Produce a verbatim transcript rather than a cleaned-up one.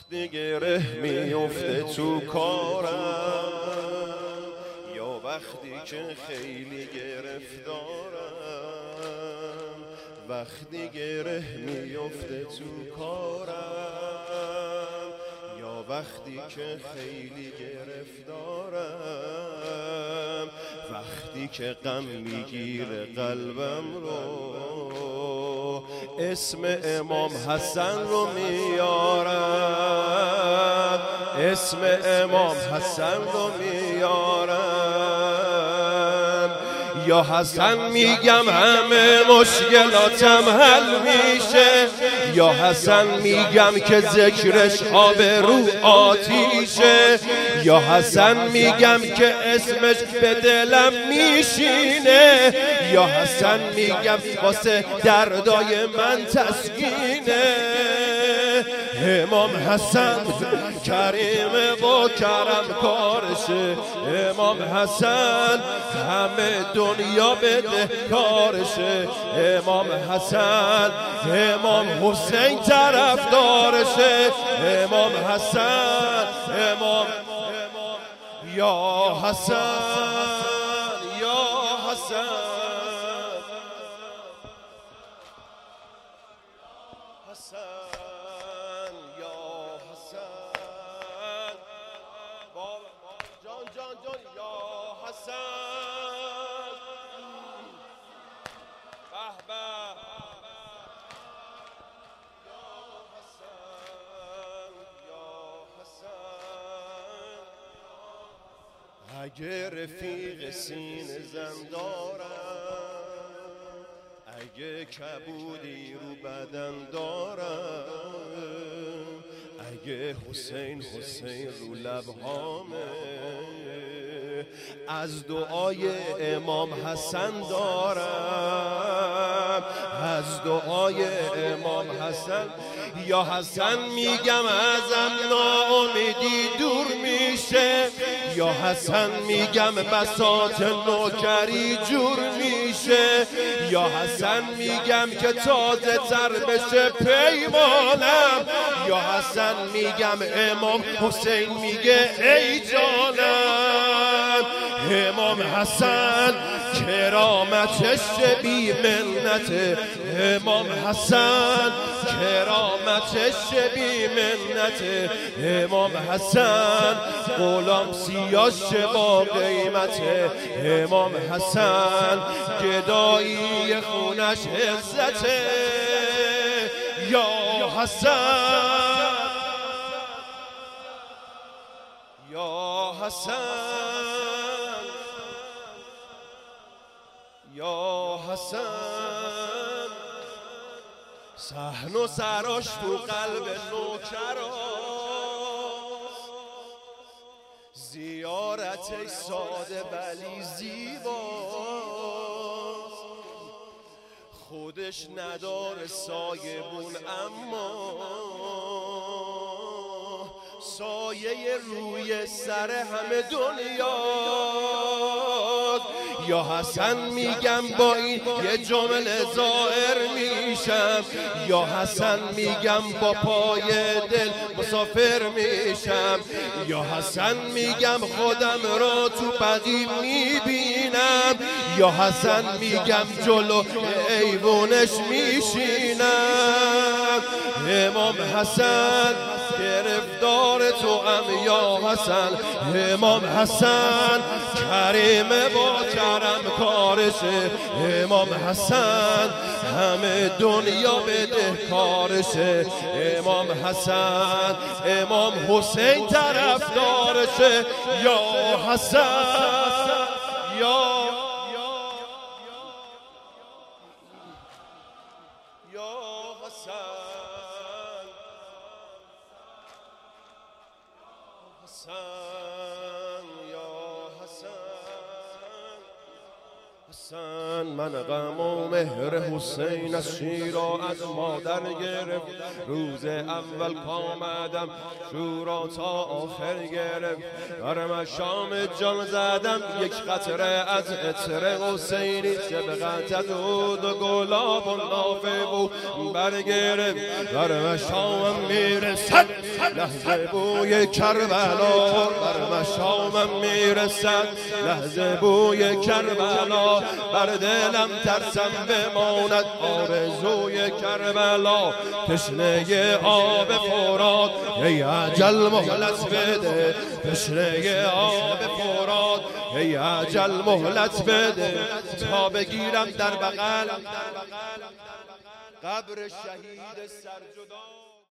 وقتی گره میفته تو کارم، یا وقتی که خیلی گرفتارم، وقتی گره میفته تو کارم، یا وقتی که خیلی گرفتارم، وقتی که غم میگیره قلبم رو، اسم امام حسن رو میارم، اسم امام حسن رو میارم. یا حسن میگم همه مشکلاتم حل میشه، یا حسن میگم که ذکرش آب رو آتیشه، یا حسن میگم که اسمش به دلم میشینه، یا حسن میگم واسه دردای من تسکینه. امام حسن کریمه و کرم کارشه، امام حسن همه دنیا بده کارشه، امام حسن امام حسین طرفدارشه، امام حسن امام یا حسن یا حسن حسن یا حسن جان جان جان یا حسن به به یا حسن یا حسن. اگه رفیق سینه زن دارم، اگه کبودی رو بدن دارم، اگه حسین حسین رو لبهامه، از دعای امام حسن دارم، از دعای امام حسن. یا حسن میگم ازم ناامیدی دور میشه، یا حسن میگم بساط نوکری جور میشه، یا حسن میگم که تازه تر بشه پیمانم، یا حسن میگم امام حسین میگه ای جانم. امام حسن کرامتش بی منته، امام حسن کرامتش بی منته، امام حسن غلام سیاش با قیمته، امام حسن گدایی خونش عزته. یا حسن یا حسن یا حسن. صحن و سراش تو قلب نوکراست، زیارتش ساده ولی زیباست، خودش نداره سایبون اما سایه روی سر همه دنیاست. یا حسن میگم با این یه جمله ظاهر میشم، یا حسن میگم با پای دل مسافر میشم، یا حسن میگم خودم را تو بقیع میبینم، یا حسن میگم جلو ایوونش میشینم. امام حسن گرفتار تو هم یا حسن، امام حسن کریمه با کرم کارشه، امام حسن همه دنیا بده کارشه، امام حسن امام حسین طرفدارشه. یا حسن یا یا حسن حسن یا حسن حسن من غم و مهر حسین از شیرا از مادر گرفت، روز اول کامدم شورا تا آخر گرفت، در مشام جان زدم یک قطره از عطر حسینی، سبقت دود و گلاب و نافه و برگرفت، در مشامم میرسد لحظه بوی کربلا، در مشامم میرسد لحظه بوی کربلا، بر دلم ترسم بماند آرزوی کربلا، تشنه آب فرات ای اجل مهلت بده، تشنه آب فرات ای اجل مهلت بده، تا بگیرم در بغل قبر شهید سرجدا.